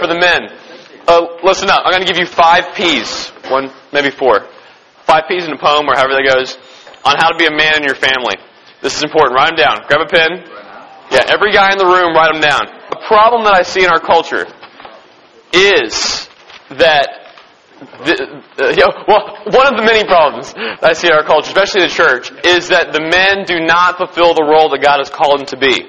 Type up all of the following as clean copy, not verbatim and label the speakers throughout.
Speaker 1: for the men. Listen up. I'm going to give you 5 P's. 1, maybe 4. 5 P's in a poem, or however that goes, on how to be a man in your family. This is important. Write them down. Grab a pen. Yeah, every guy in the room, write them down. The problem that I see in our culture is that, one of the many problems that I see in our culture, especially the church, is that the men do not fulfill the role that God has called them to be.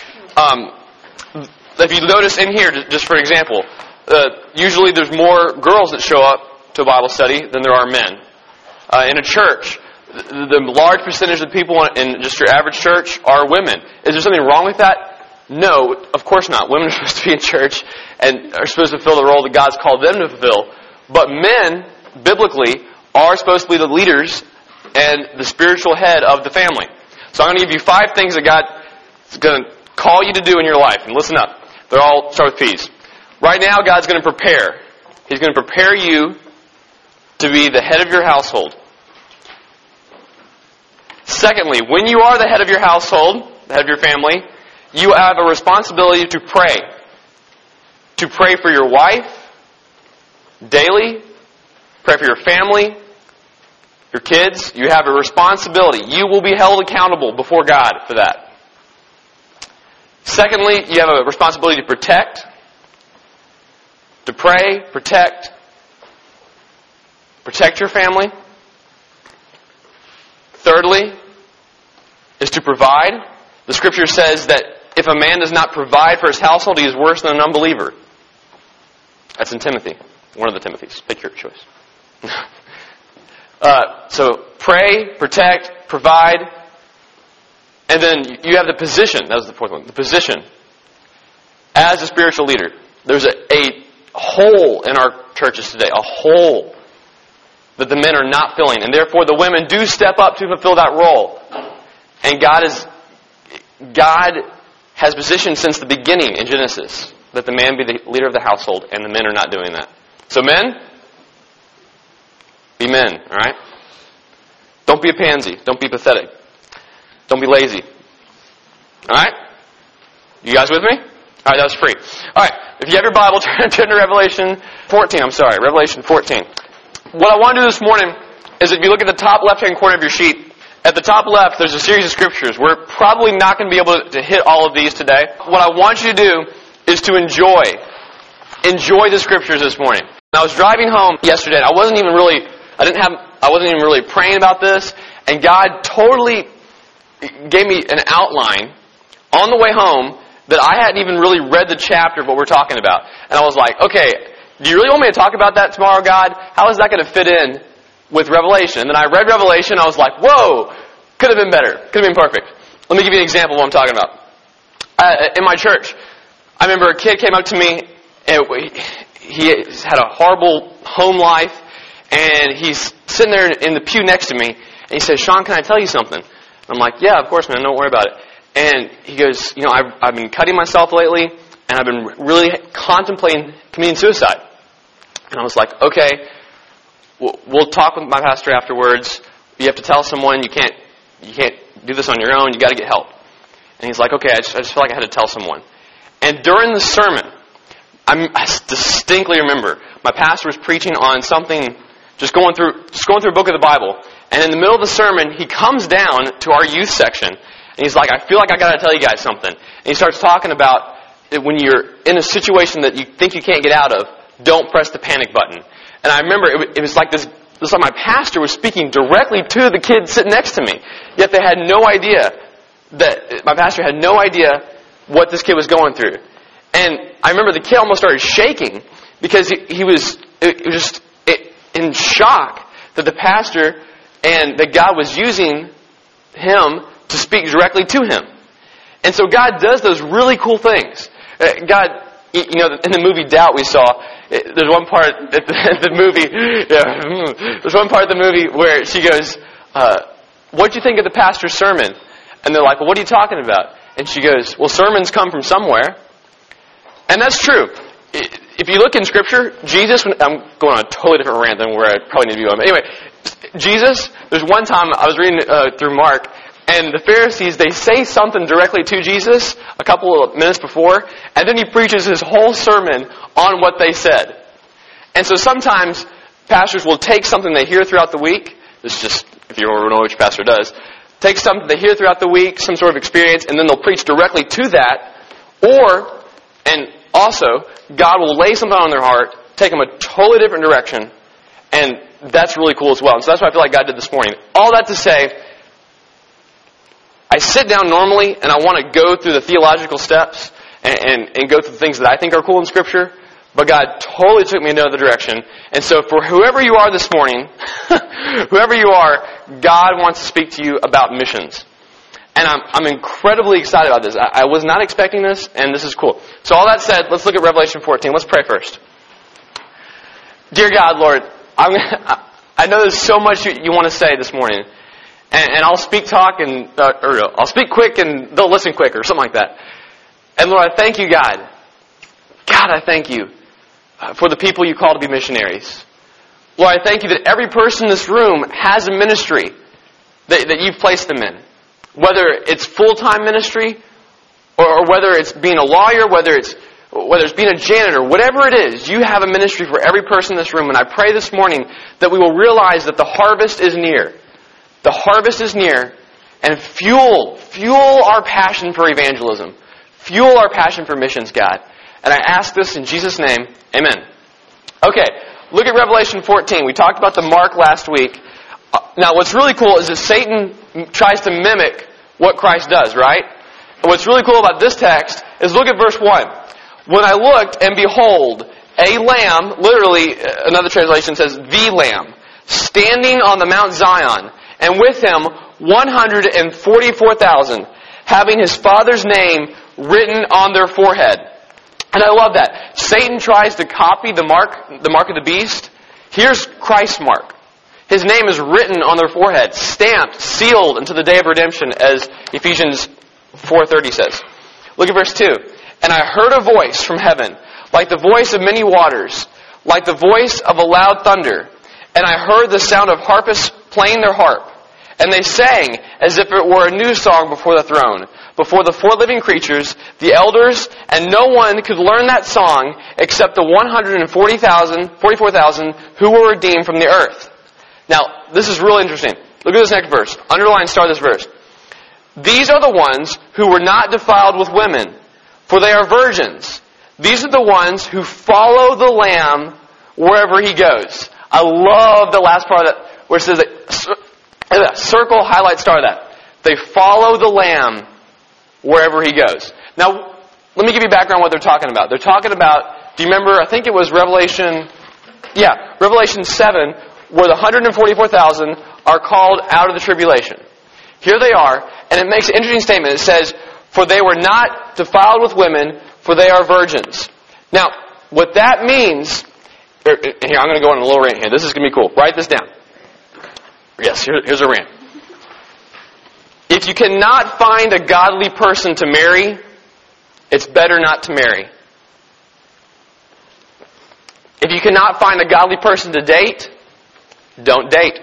Speaker 1: If you notice in here, just for example, usually there's more girls that show up to a Bible study than there are men. In a church, the large percentage of the people in just your average church are women. Is there something wrong with that? No, of course not. Women are supposed to be in church and are supposed to fulfill the role that God's called them to fulfill. But men, biblically, are supposed to be the leaders and the spiritual head of the family. So I'm going to give you 5 things that God is going to call you to do in your life. And listen up. They're all start with P's. Right now, God's going to prepare. He's going to prepare you to be the head of your household. Secondly, when you are the head of your household, the head of your family, you have a responsibility to pray. To pray for your wife daily, pray for your family, your kids. You have a responsibility. You will be held accountable before God for that. Secondly, you have a responsibility to protect, to pray, protect your family. Thirdly, is to provide. The Scripture says that if a man does not provide for his household, he is worse than an unbeliever. That's in Timothy. One of the Timothys. Pick your choice. So pray, protect, provide, and then you have the position. That was the 4th one. The position as a spiritual leader. There's a hole in our churches today. A hole that the men are not filling. And therefore the women do step up to fulfill that role. And God has positioned since the beginning in Genesis that the man be the leader of the household, and the men are not doing that. So men, be men, alright? Don't be a pansy. Don't be pathetic. Don't be lazy. Alright? You guys with me? Alright, that was free. Alright, if you have your Bible, turn to Revelation 14. Revelation 14. What I want to do this morning is, if you look at the top left-hand corner of your sheet, at the top left, there's a series of scriptures. We're probably not going to be able to hit all of these today. What I want you to do is to enjoy the scriptures this morning. I was driving home yesterday, and I wasn't even really praying about this, and God totally gave me an outline on the way home that I hadn't even really read the chapter of what we're talking about. And I was like, okay, do you really want me to talk about that tomorrow, God? How is that going to fit in with Revelation? And then I read Revelation, and I was like, whoa, could have been better. Could have been perfect. Let me give you an example of what I'm talking about. In my church, I remember a kid came up to me, and he had a horrible home life, and he's sitting there in the pew next to me, and he says, Sean, can I tell you something? And I'm like, yeah, of course, man, don't worry about it. And he goes, I've been cutting myself lately, and I've been really contemplating committing suicide. And I was like, okay, we'll talk with my pastor afterwards. You have to tell someone. You can't do this on your own. You got to get help. And he's like, okay, I just feel like I had to tell someone. And during the sermon, I distinctly remember my pastor was preaching on something, just going through a book of the Bible. And in the middle of the sermon, he comes down to our youth section, and he's like, I feel like I got to tell you guys something. And he starts talking about that when you're in a situation that you think you can't get out of, don't press the panic button. And I remember it was like this. It was like my pastor was speaking directly to the kid sitting next to me. Yet they had no idea my pastor had no idea what this kid was going through. And I remember the kid almost started shaking because he was just in shock that the pastor and that God was using him to speak directly to him. And so God does those really cool things. God, in the movie Doubt we saw, there's one part at the movie, there's one part of the movie where she goes, what'd you think of the pastor's sermon? And they're like, well, what are you talking about? And she goes, well, sermons come from somewhere. And that's true. If you look in Scripture, Jesus, I'm going on a totally different rant than where I probably need to be going. But anyway, Jesus, there's one time I was reading through Mark, And the Pharisees, they say something directly to Jesus a couple of minutes before, and then he preaches his whole sermon on what they said. And so sometimes pastors will take something they hear throughout the week. This is just, if you don't know which pastor does, take something they hear throughout the week, some sort of experience, and then they'll preach directly to that. Or, and also, God will lay something on their heart, take them a totally different direction, and that's really cool as well. And so that's what I feel like God did this morning. All that to say, I sit down normally and I want to go through the theological steps and go through the things that I think are cool in Scripture, but God totally took me in another direction. And so for whoever you are this morning, whoever you are, God wants to speak to you about missions. And I'm incredibly excited about this. I was not expecting this, and this is cool. So all that said, let's look at Revelation 14. Let's pray first. Dear God, Lord, I know there's so much you want to say this morning. And I'll speak I'll speak quick and they'll listen quick or something like that. And Lord, I thank you, God. God, I thank you for the people you call to be missionaries. Lord, I thank you that every person in this room has a ministry that you've placed them in. Whether it's full-time ministry or whether it's being a lawyer, whether it's being a janitor, whatever it is, you have a ministry for every person in this room. And I pray this morning that we will realize that the harvest is near. The harvest is near, and fuel our passion for evangelism. Fuel our passion for missions, God. And I ask this in Jesus' name, amen. Okay, look at Revelation 14. We talked about the mark last week. Now, what's really cool is that Satan tries to mimic what Christ does, right? And what's really cool about this text is look at verse 1. When I looked, and behold, a lamb, literally, another translation says, the lamb, standing on the Mount Zion, and with him 144,000, having his Father's name written on their forehead. And I love that. Satan tries to copy the mark of the beast. Here's Christ's mark. His name is written on their forehead, stamped, sealed until the day of redemption, as Ephesians 4:30 says. Look at verse 2. And I heard a voice from heaven, like the voice of many waters, like the voice of a loud thunder. And I heard the sound of harpists playing their harp. And they sang as if it were a new song before the throne, before the four living creatures, the elders, and no one could learn that song except the 44,000 who were redeemed from the earth. Now, this is really interesting. Look at this next verse. Underline, start this verse. These are the ones who were not defiled with women, for they are virgins. These are the ones who follow the Lamb wherever he goes. I love the last part of that, where it says that, circle, highlight, star that. They follow the Lamb wherever he goes. Now, let me give you background on what they're talking about. They're talking about, do you remember, I think it was Revelation 7, where the 144,000 are called out of the tribulation. Here they are, and it makes an interesting statement. It says, for they were not defiled with women, for they are virgins. Now, what that means, here, I'm going to go on a little rant here. This is going to be cool. Write this down. Yes, here's a rant. If you cannot find a godly person to marry, it's better not to marry. If you cannot find a godly person to date, don't date.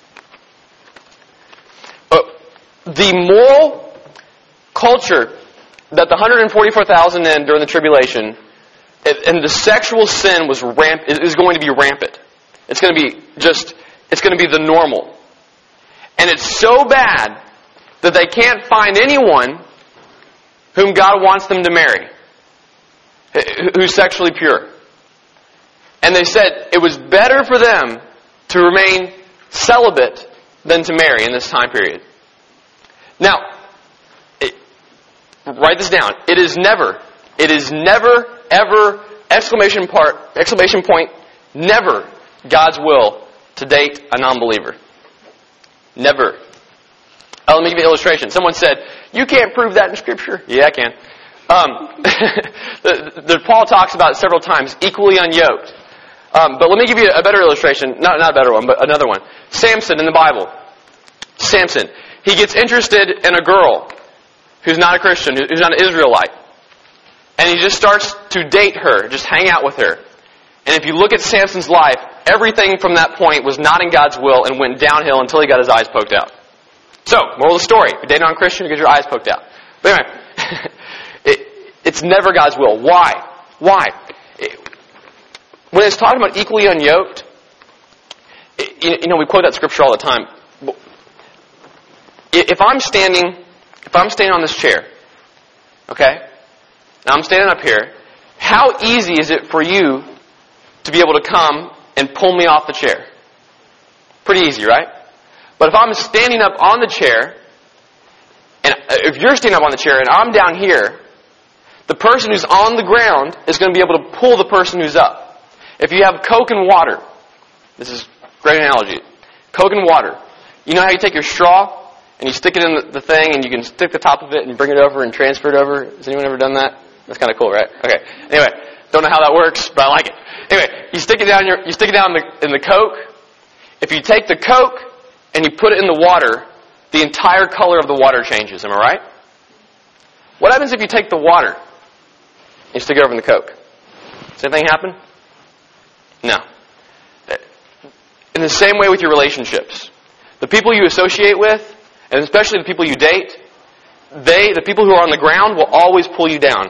Speaker 1: The moral culture that the 144,000 in during the tribulation, and the sexual sin is going to be rampant. It's going to be the normal. And it's so bad that they can't find anyone whom God wants them to marry, who's sexually pure. And they said it was better for them to remain celibate than to marry in this time period. Now, write this down. It is never, ever, exclamation point, never God's will to date a non-believer. Never. Let me give you an illustration. Someone said, you can't prove that in Scripture. Yeah, I can. Paul talks about it several times, equally unyoked. But let me give you a better illustration. Not a better one, but another one. Samson in the Bible. Samson. He gets interested in a girl who's not a Christian, who's not an Israelite. And he just starts to date her, just hang out with her. And if you look at Samson's life, everything from that point was not in God's will and went downhill until he got his eyes poked out. So, moral of the story. If you're dating a non-Christian, you get your eyes poked out. But anyway, it's never God's will. Why? Why? When it's talking about equally unyoked, we quote that scripture all the time. If I'm standing on this chair, okay, and I'm standing up here, how easy is it for you to be able to come and pull me off the chair? Pretty easy, right? But if I'm standing up on the chair, and if you're standing up on the chair and I'm down here, the person who's on the ground is going to be able to pull the person who's up. If you have Coke and water, this is a great analogy. Coke and water. You know how you take your straw and you stick it in the thing and you can stick the top of it and bring it over and transfer it over? Has anyone ever done that? That's kind of cool, right? Okay. Anyway, don't know how that works, but I like it. Anyway, you stick it down in the Coke. If you take the Coke and you put it in the water, the entire color of the water changes. Am I right? What happens if you take the water and you stick it over in the Coke? Does anything happen? No. In the same way with your relationships. The people you associate with, and especially the people you date, the people who are on the ground will always pull you down.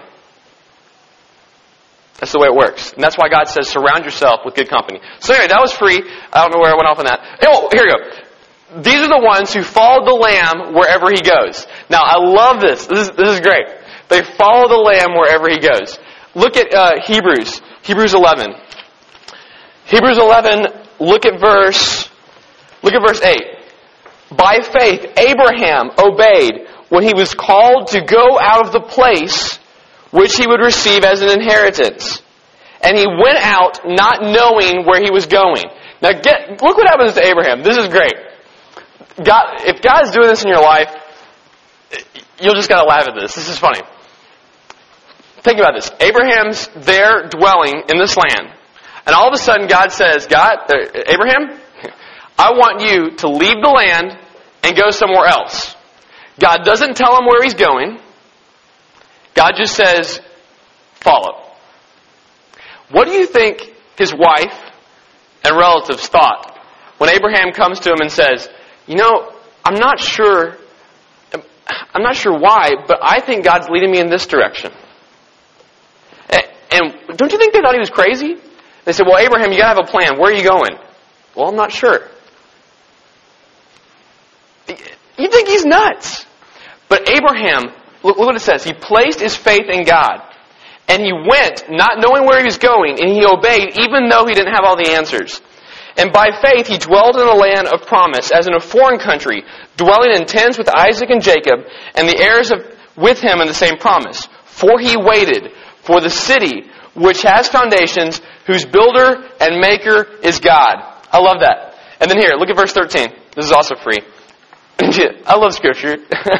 Speaker 1: That's the way it works. And that's why God says surround yourself with good company. So anyway, that was free. I don't know where I went off on that. Oh, here we go. These are the ones who follow the Lamb wherever He goes. Now, I love this. This is great. They follow the Lamb wherever He goes. Look at Hebrews 11. Hebrews 11, look at verse 8. By faith, Abraham obeyed when he was called to go out of the place which he would receive as an inheritance. And he went out not knowing where he was going. Now look what happens to Abraham. This is great. If God's doing this in your life, you'll just gotta laugh at this. This is funny. Think about this. Abraham's there dwelling in this land. And all of a sudden God says, Abraham, I want you to leave the land and go somewhere else. God doesn't tell him where he's going. God just says, follow. What do you think his wife and relatives thought when Abraham comes to him and says, I'm not sure why, but I think God's leading me in this direction. And don't you think they thought he was crazy? They said, well, Abraham, you gotta have a plan. Where are you going? Well, I'm not sure. You think he's nuts. But Abraham, look what it says. He placed his faith in God. And he went, not knowing where he was going, and he obeyed, even though he didn't have all the answers. And by faith he dwelled in a land of promise, as in a foreign country, dwelling in tents with Isaac and Jacob, and the heirs with him in the same promise. For he waited for the city which has foundations, whose builder and maker is God. I love that. And then here, look at verse 13. This is also free. I love Scripture.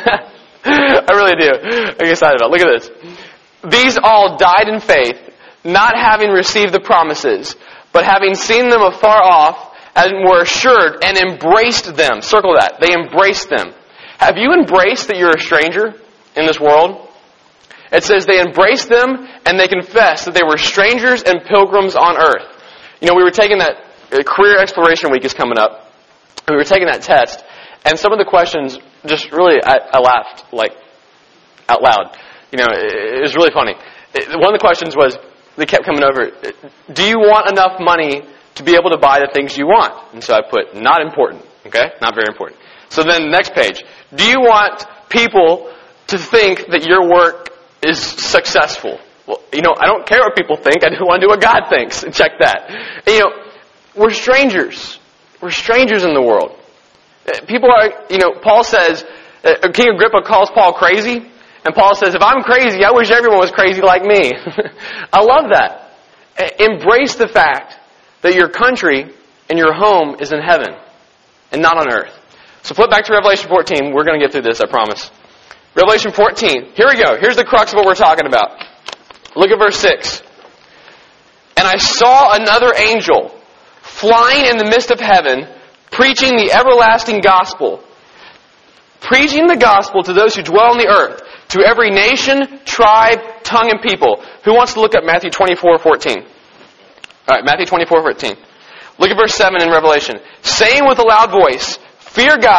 Speaker 1: I really do. I get excited about it. Look at this. These all died in faith, not having received the promises, but having seen them afar off, and were assured and embraced them. Circle that. They embraced them. Have you embraced that you're a stranger in this world? It says they embraced them and they confessed that they were strangers and pilgrims on earth. We were taking that, Career Exploration Week is coming up. We were taking that test, and some of the questions just really, I laughed, out loud. It was really funny. One of the questions was, they kept coming over, do you want enough money to be able to buy the things you want? And so I put, not important, okay? Not very important. So then next page, do you want people to think that your work is successful? Well, I don't care what people think. I want to do what God thinks. Check that. And, we're strangers. We're strangers in the world. People are, Paul says, King Agrippa calls Paul crazy. And Paul says, if I'm crazy, I wish everyone was crazy like me. I love that. Embrace the fact that your country and your home is in heaven and not on earth. So flip back to Revelation 14. We're going to get through this, I promise. Revelation 14. Here we go. Here's the crux of what we're talking about. Look at verse 6. And I saw another angel flying in the midst of heaven, preaching the everlasting gospel. Preaching the gospel to those who dwell on the earth, to every nation, tribe, tongue, and people. Who wants to look up Matthew 24:14? Alright, Matthew 24:14. Look at verse 7 in Revelation. Saying with a loud voice, fear God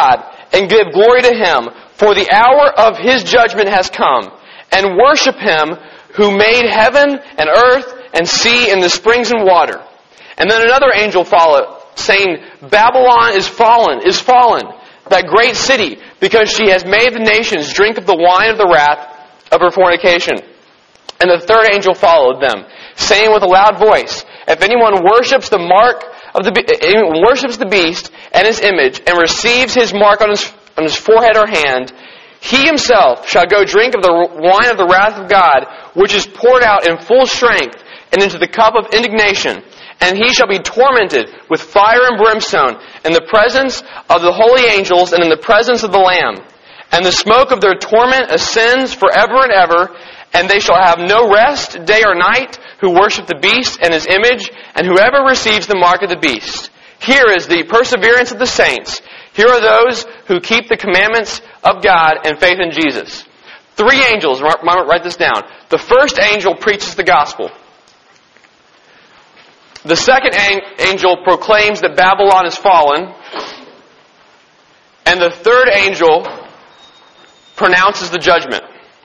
Speaker 1: and give glory to Him, for the hour of His judgment has come, and worship Him who made heaven and earth and sea and the springs and water. And then another angel followed, saying, Babylon is fallen, that great city, because she has made the nations drink of the wine of the wrath of her fornication. And the third angel followed them, saying with a loud voice, If anyone worships the beast and his image, and receives his mark on his forehead or hand, he himself shall go drink of the wine of the wrath of God, which is poured out in full strength, and into the cup of indignation. And he shall be tormented with fire and brimstone in the presence of the holy angels and in the presence of the Lamb. And the smoke of their torment ascends forever and ever, and they shall have no rest day or night who worship the beast and his image, and whoever receives the mark of the beast. Here is the perseverance of the saints. Here are those who keep the commandments of God and faith in Jesus. 3 angels, write this down. The first angel preaches the gospel. The second angel proclaims that Babylon is fallen. And the third angel pronounces the judgment.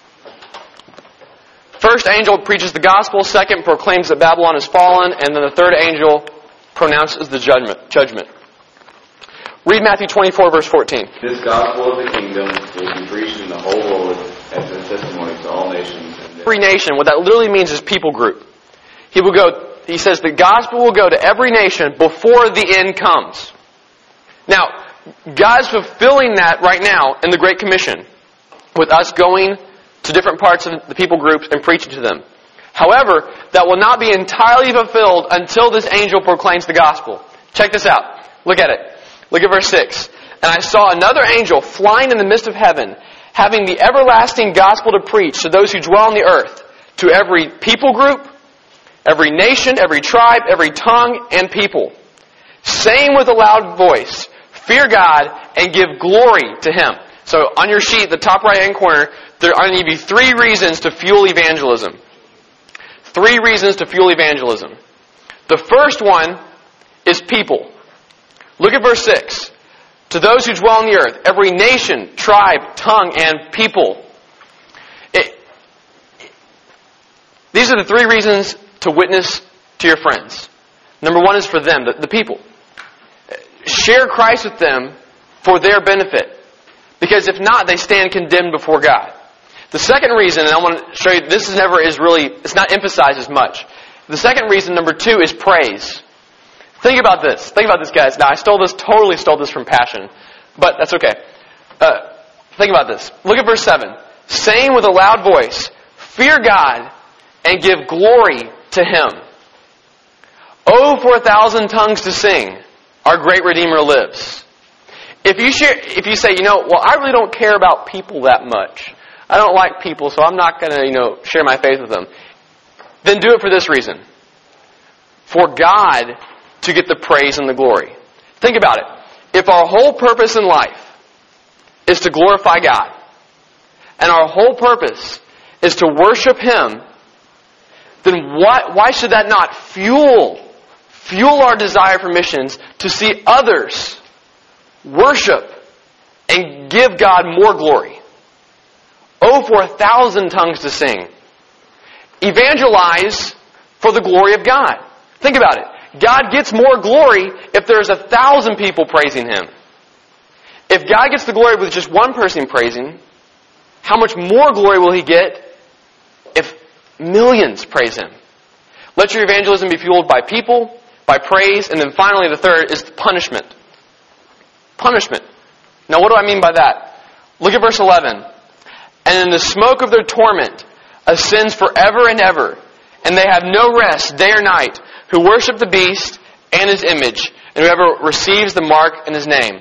Speaker 1: First angel preaches the gospel, second proclaims that Babylon is fallen, and then the third angel pronounces the judgment. Read Matthew 24, verse 14.
Speaker 2: This gospel of the kingdom will be preached in the whole world as a testimony to all nations.
Speaker 1: Every nation, what that literally means is people group. He says the gospel will go to every nation before the end comes. Now, God's fulfilling that right now in the Great Commission, with us going to different parts of the people groups and preaching to them. However, that will not be entirely fulfilled until this angel proclaims the gospel. Check this out. Look at it. Look at verse 6. And I saw another angel flying in the midst of heaven, having the everlasting gospel to preach to those who dwell on the earth, to every people group, every nation, every tribe, every tongue, and people, saying with a loud voice, Fear God and give glory to Him. So on your sheet, the top right-hand corner, there are going to be 3 reasons to fuel evangelism. 3 reasons to fuel evangelism. The first one is people. Look at verse 6. To those who dwell on the earth, every nation, tribe, tongue, and people. These are the 3 reasons to witness to your friends. Number 1 is for them, the people. Share Christ with them for their benefit. Because if not, they stand condemned before God. The second reason, and I want to show you, it's not emphasized as much. The second reason, number 2, is praise. Think about this. Think about this, guys. Now, I totally stole this from Passion, but that's okay. Think about this. Look at verse 7. Saying with a loud voice, Fear God and give glory to Him. Oh, for 1,000 tongues to sing, our great Redeemer lives. If you say, I really don't care about people that much. I don't like people, so I'm not going to, share my faith with them. Then do it for this reason. For God to get the praise and the glory. Think about it. If our whole purpose in life is to glorify God, and our whole purpose is to worship Him, then why should that not fuel our desire for missions to see others worship and give God more glory? Oh, for 1,000 tongues to sing. Evangelize for the glory of God. Think about it. God gets more glory if there's 1,000 people praising Him. If God gets the glory with just one person praising, how much more glory will He get if millions praise Him? Let your evangelism be fueled by people, by praise, and then finally the third is punishment. Punishment. Now what do I mean by that? Look at verse 11. And in the smoke of their torment ascends forever and ever, and they have no rest day or night, who worship the beast and his image, and whoever receives the mark in his name.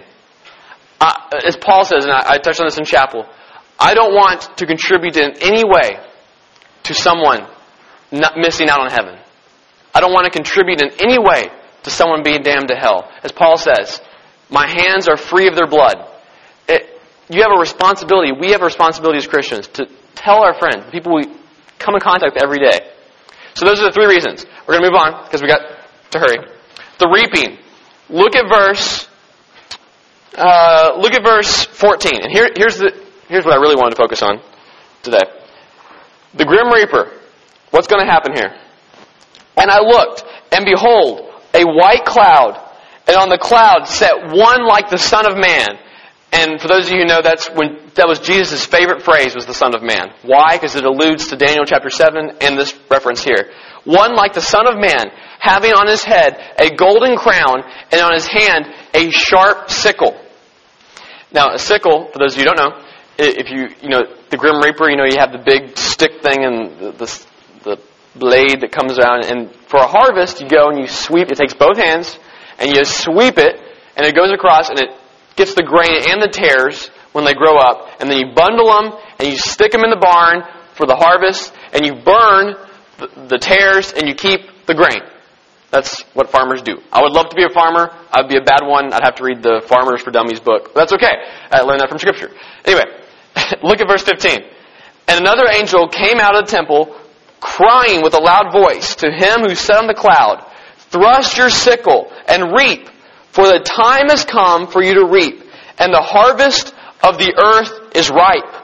Speaker 1: As Paul says, and I touched on this in chapel, I don't want to contribute in any way to someone not missing out on heaven. I don't want to contribute in any way to someone being damned to hell. As Paul says, my hands are free of their blood. You have a responsibility, we have a responsibility as Christians to tell our friends, people we come in contact with every day. So those are the 3 reasons. We're going to move on because we got to hurry. The reaping. Look at verse Look at verse 14. And here's what I really wanted to focus on today. The grim reaper. What's going to happen here? And I looked, and behold, a white cloud, and on the cloud sat one like the Son of Man. And for those of you who know, that was Jesus' favorite phrase, was the Son of Man. Why? Because it alludes to Daniel chapter 7 and this reference here. One like the Son of Man, having on his head a golden crown, and on his hand a sharp sickle. Now, a sickle, for those of you who don't know, if you know the Grim Reaper, you have the big stick thing and the blade that comes around. And for a harvest, you go and you sweep. It takes both hands, and you sweep it, and it goes across, and it gets the grain and the tares when they grow up. And then you bundle them, and you stick them in the barn for the harvest, and you burn the tares, and you keep the grain. That's what farmers do. I would love to be a farmer. I'd be a bad one. I'd have to read the Farmers for Dummies book. But that's okay. I learned that from Scripture. Anyway, look at verse 15. And another angel came out of the temple, crying with a loud voice to him who sat on the cloud, "Thrust your sickle and reap, for the time has come for you to reap, and the harvest of the earth is ripe."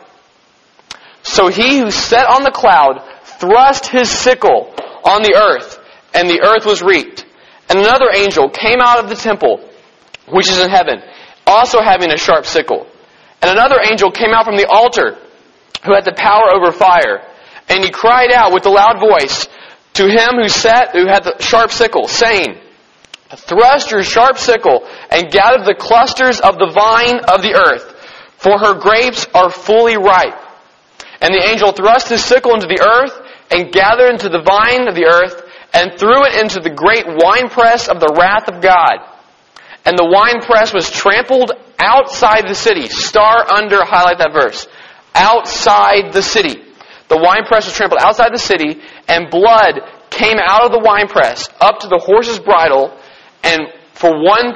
Speaker 1: So he who sat on the cloud thrust his sickle on the earth, and the earth was reaped. And another angel came out of the temple, which is in heaven, also having a sharp sickle. And another angel came out from the altar, who had the power over fire. And he cried out with a loud voice to him who had the sharp sickle, saying, "Thrust your sharp sickle, and gather the clusters of the vine of the earth, for her grapes are fully ripe." And the angel thrust his sickle into the earth, and gathered into the vine of the earth, and threw it into the great winepress of the wrath of God. And the winepress was trampled outside the city. Star under, highlight that verse. Outside the city. The winepress was trampled outside the city, and blood came out of the winepress up to the horse's bridle, and for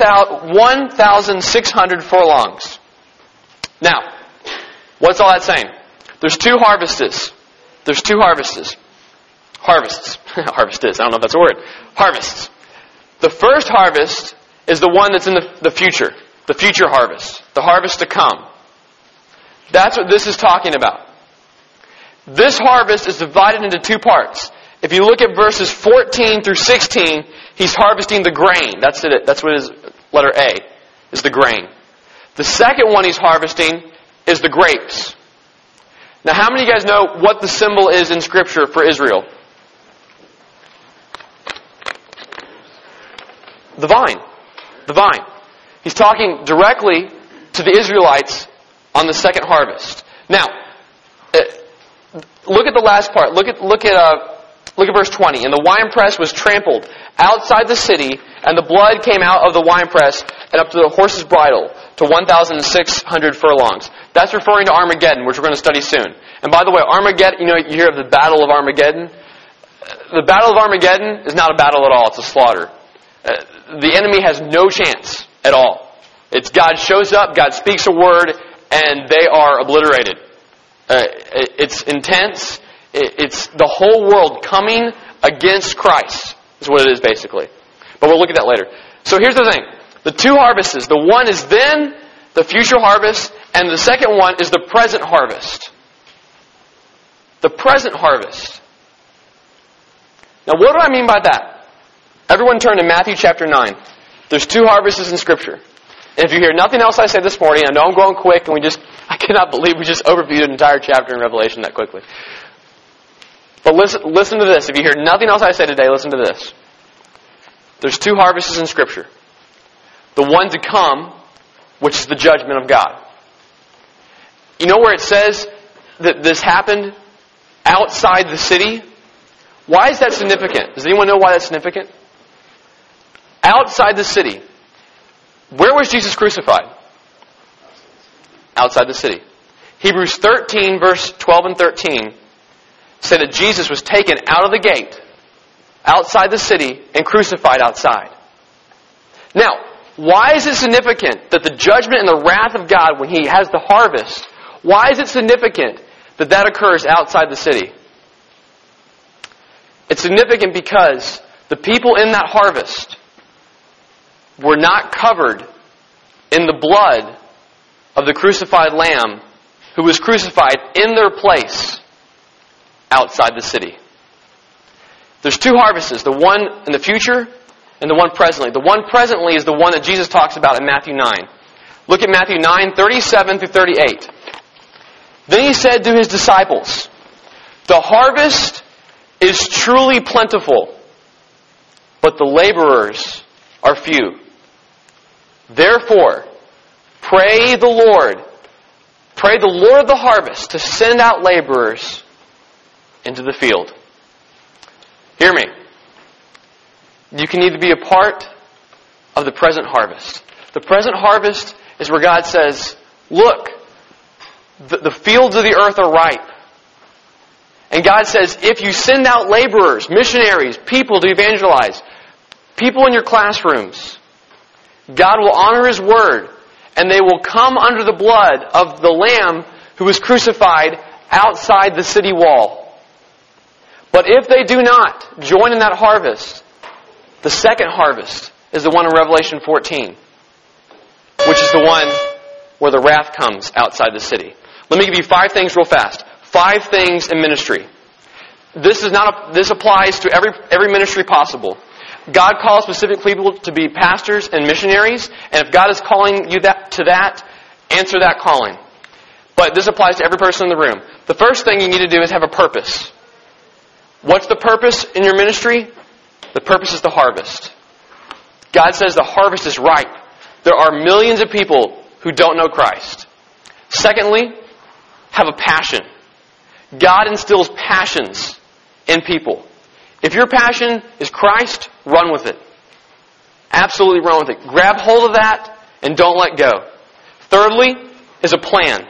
Speaker 1: 1,600 furlongs. Now, what's all that saying? There's two harvests. There's two harvests. Harvests. Harvests. I don't know if that's a word. Harvests. The first harvest is the one that's in the future. The future harvest. The harvest to come. That's what this is talking about. This harvest is divided into two parts. If you look at verses 14 through 16, he's harvesting the grain. That's it. That's what is letter A, is the grain. The second one he's harvesting is the grapes. Now, how many of you guys know what the symbol is in Scripture for Israel? The vine. The vine. He's talking directly to the Israelites on the second harvest. Now, look at the last part. Look at verse 20. And the winepress was trampled outside the city, and the blood came out of the winepress and up to the horse's bridle, to 1,600 furlongs. That's referring to Armageddon, which we're going to study soon. And by the way, Armageddon, you hear of the Battle of Armageddon. The Battle of Armageddon is not a battle at all. It's a slaughter. The enemy has no chance at all. It's God shows up, God speaks a word, and they are obliterated. It's intense. It's the whole world coming against Christ, is what it is basically. But we'll look at that later. So here's the thing. The two harvests. The one is then the future harvest, and the second one is the present harvest. The present harvest. Now what do I mean by that? Everyone turn to Matthew chapter 9. There's two harvests in Scripture. And if you hear nothing else I say this morning, I know I'm going quick, and I cannot believe we just overviewed an entire chapter in Revelation that quickly. But listen to this. If you hear nothing else I say today, listen to this. There's two harvests in Scripture. The one to come, which is the judgment of God. You know where it says that this happened outside the city? Why is that significant? Does anyone know why that's significant? Outside the city. Where was Jesus crucified? Outside the city. Hebrews 13, verse 12 and 13 say that Jesus was taken out of the gate, outside the city, and crucified outside. Now, why is it significant that the judgment and the wrath of God, when He has the harvest, why is it significant that that occurs outside the city? It's significant because the people in that harvest were not covered in the blood of the crucified Lamb who was crucified in their place outside the city. There's two harvests, the one in the future and the one presently. The one presently is the one that Jesus talks about in Matthew 9. Look at Matthew 9, 37 through 38. Then he said to his disciples, "The harvest is truly plentiful, but the laborers are few. Therefore, pray the Lord of the harvest to send out laborers into the field." Hear me. You can either be a part of the present harvest. The present harvest is where God says, look, the fields of the earth are ripe. And God says, if you send out laborers, missionaries, people to evangelize, people in your classrooms, God will honor His word, and they will come under the blood of the Lamb who was crucified outside the city wall. But if they do not join in that harvest, the second harvest is the one in Revelation 14, which is the one where the wrath comes outside the city. Let me give you 5 things real fast. 5 things in ministry. This applies to every ministry possible. God calls specific people to be pastors and missionaries, and if God is calling you to that, answer that calling. But this applies to every person in the room. The first thing you need to do is have a purpose. What's the purpose in your ministry? The purpose is the harvest. God says the harvest is ripe. There are millions of people who don't know Christ. Secondly, have a passion. God instills passions in people. If your passion is Christ, run with it. Absolutely run with it. Grab hold of that and don't let go. Thirdly, is a plan.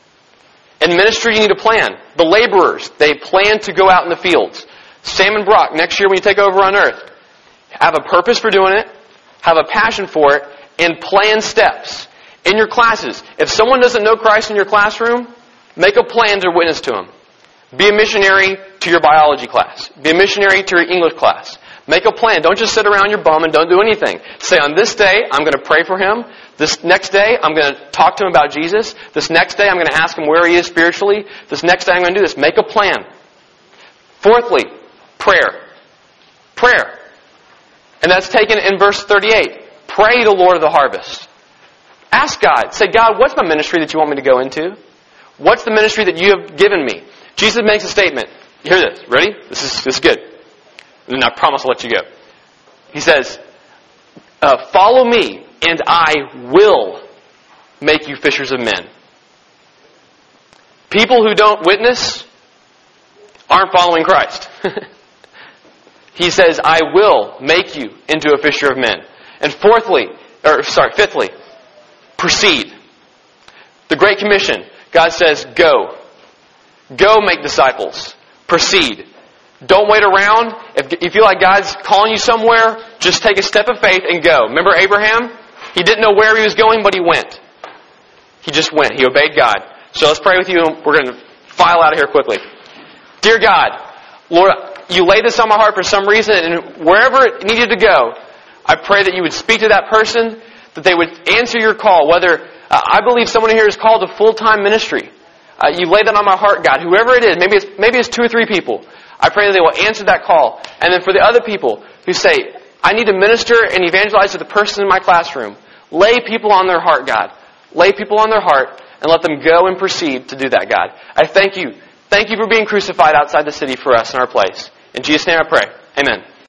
Speaker 1: In ministry, you need a plan. The laborers, they plan to go out in the fields. Sam and Brock, next year when you take over on earth, have a purpose for doing it, have a passion for it, and plan steps. In your classes, if someone doesn't know Christ in your classroom, make a plan to witness to them. Be a missionary to your biology class. Be a missionary to your English class. Make a plan. Don't just sit around your bum and don't do anything. Say, on this day, I'm going to pray for him. This next day, I'm going to talk to him about Jesus. This next day, I'm going to ask him where he is spiritually. This next day, I'm going to do this. Make a plan. Fourthly, prayer. Prayer. And that's taken in verse 38. Pray the Lord of the harvest. Ask God. Say, God, what's my ministry that you want me to go into? What's the ministry that you have given me? Jesus makes a statement. Hear this. Ready? This is good. And I promise I'll let you go. He says, follow me, and I will make you fishers of men. People who don't witness aren't following Christ. He says, I will make you into a fisher of men. And fifthly, proceed. The Great Commission, God says, go. Go make disciples. Proceed. Don't wait around. If you feel like God's calling you somewhere, just take a step of faith and go. Remember Abraham? He didn't know where he was going, but he went. He just went. He obeyed God. So let's pray with you, and we're going to file out of here quickly. Dear God, Lord, you laid this on my heart for some reason, and wherever it needed to go, I pray that you would speak to that person, that they would answer your call. Whether I believe someone here is called to full-time ministry. You laid that on my heart, God. Whoever it is, maybe it's 2 or 3 people. I pray that they will answer that call. And then for the other people who say, I need to minister and evangelize to the person in my classroom, lay people on their heart, God. Lay people on their heart and let them go and proceed to do that, God. I thank you. Thank you for being crucified outside the city for us in our place. In Jesus' name I pray. Amen.